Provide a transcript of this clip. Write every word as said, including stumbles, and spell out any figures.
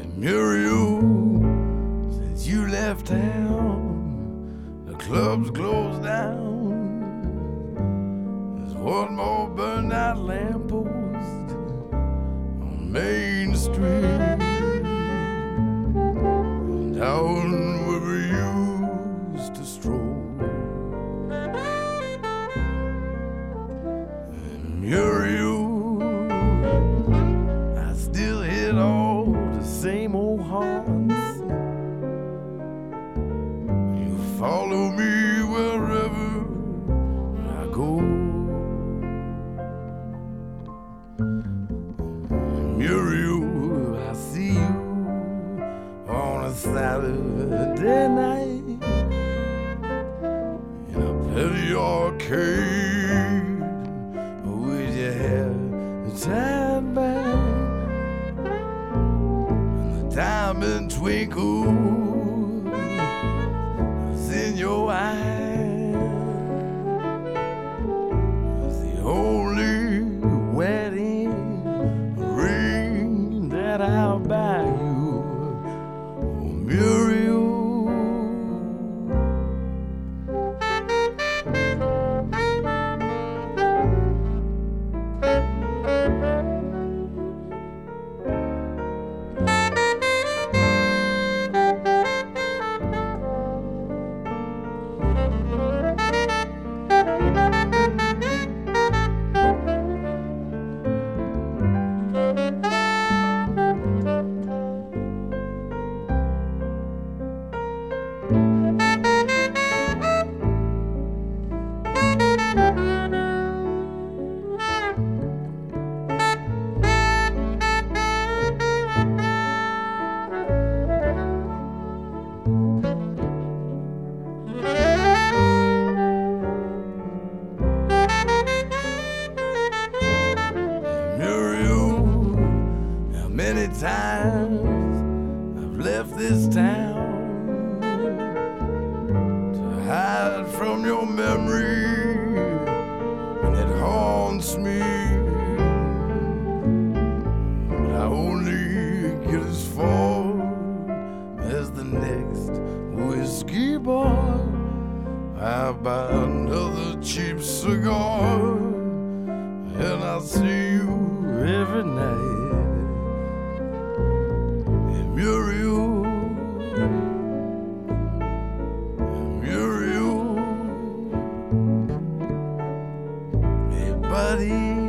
Muriel, since you left town, the club's closed down. There's one more burned out lamppost on Main Street, down where we used to stroll. And Muriel, I still hit all the same old haunts. You follow me wherever I go. Muriel, I see you on a Saturday night in a petty arcade with your hair tied back and the diamond twinkle is in your eye. It's the only wedding ring that I'll buy you, oh Muriel. Many times I've left this town to hide from your memory, and it haunts me. But I only get as far as the next whiskey bar. I buy another cheap cigar, and I see you every night. Muriel, Muriel, hey buddy.